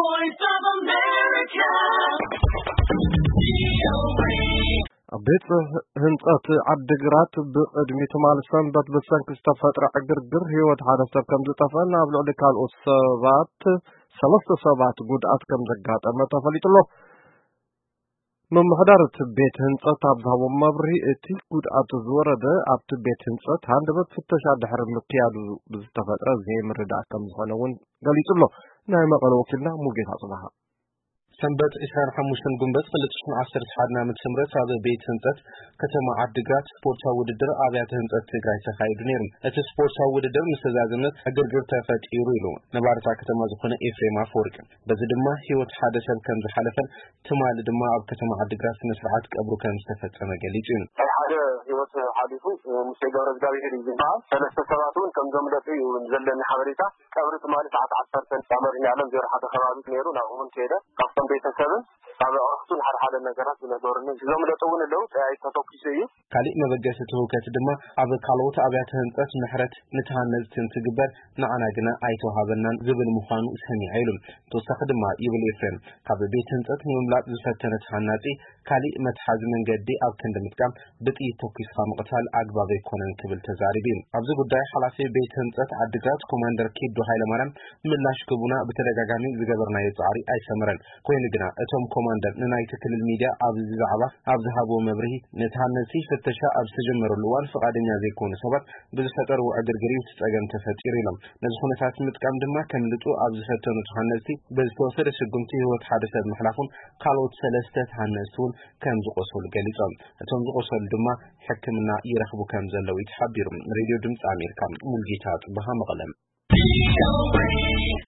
Voice of America. ቤት ህንጻት አድግራት በእድሜት ማልሰን በተበሰንክ ተፈጥራ እግርግር ህይወት ሐደሰብ ከም ዝጠፈን ኣብ ልዕሊ ካልኦት ሰባት ሰለስተ ሰባት ጉድኣት ከም ዘጋጠመ ተፈሊጥሎ መምሕዳርት ቤት ህንጻት ኣብዛቦ መብሪ እቲ ጉድኣት ዝወረደ ኣብቲ ቤት ህንጻት ሃንደበት ፍተሻ ድሕሪ ምክያዱ ብዝተፈጥረ ዘይምርዳእ ከም ዝኾነ እውን ገሊጹሎ ናይ መቐለ ወኪልና ሙጌታ ጽባህ ሰንበት 25 ጉንበት 2011 ዓመት ስምረት ኣብ ቤት ህንጸት ከተማ ዓድግራት ስፖርታዊ ውድድር ኣብያተ ህንጸት ትግራይ ተኻይዱ ነይሩ። እቲ ስፖርታዊ ውድድር ምስተዛዝነት እግርግር ተፈጢሩ ኢሉ ነባርታ ከተማ ዝኾነ ኤፍሬም አፈወርቅ በዚ ድማ ህይወት ሓደ ሰብ ከም ዝሓለፈን ትማል ድማ ኣብ ከተማ ዓድግራት ስነ-ስርዓት ቀብሩ ከም ዝተፈጸመ ገሊጹ እዩ። ሓደ ህይወት ሓሊፉ ሙሴ ገብረ እግዚአብሔር ይባል ሰለስተ ሰባቱን ከም ዘምለጡ ዘለኒ ሓበሬታ ቀብሩ ትማል ሰዓት 10 ሳመሪና ዓለም 01 ከባቢ ነይሩ ናኡን ከደ ካብቶም ቤተሰብን ሳበኣቱን ሓደ ነገራት ዝነበሩን ዘምለጡውን ለው ጻይ ተተኩስ እዩ ካሊእ መበገሰ ተውከት ድማ ኣብ ካልኦት ኣብያተ ህንጸት ምሕረት ንተሃነጽትን ትግበር ንዓና ግና ኣይተዋሃበናን ዝብል ምዃኑ ሰሚዐ ኢሉ ተወሳኺ ድማ ይብል ኤፍሬም ካብ ቤት ህንጸት ንምምላጥ ዝፈተነ ተሃናጺ ካሊእ መትሓዚ መንገዲ ኣብ ክንዲ ምጥቃም ብጥይት ተኩስካ ምቕታል ኣግባብ ኣይኮነን ክብል ተዛሪቡ ኣብዚ ጉዳይ ሓላፊ ቤት ህንጸት ዓድግራት ኮማንደር ኪዶ ሃይለማርያም ምላሽ ክቡና በተደጋጋሚ ዝገበርናዮ ጻዕሪ ኣይሰመረን ኮይኑ ግና እቶም ኮማንደር ንናይቲ ክልል ሚድያ ኣብ ዝዛዕባ ኣብ ዝሃቦ መብርሂ ነታነሲ ፍተሻ ኣብ ዝተጀመረሉ እዋን ፈቃደኛ ዘይኮኑ ሰባት ብዝፈጠሩ ዕግርግር ይተጸገም ተፈጢሩ ኢሎም ነዚ ኩነታት ምጥቃም ድማ ከምልጡ ኣብ ዝፈተኑ ተሃነሲ ብዝተወሰደ ስጉምቲ ህይወት ሓደ ሰብ ምሕላፉን ካልኦት ሰለስተ ተሃነስቲ ከም ዝቆሰሉ ገሊጾም እቶም ዝቆሰሉ ድማ ሕክምና ይረኽቡ ከም ዘለው ይተሓቢሩ ሬድዮ ድምጽ ኣሜሪካ ሙልጌታ ጽባህ መቐለም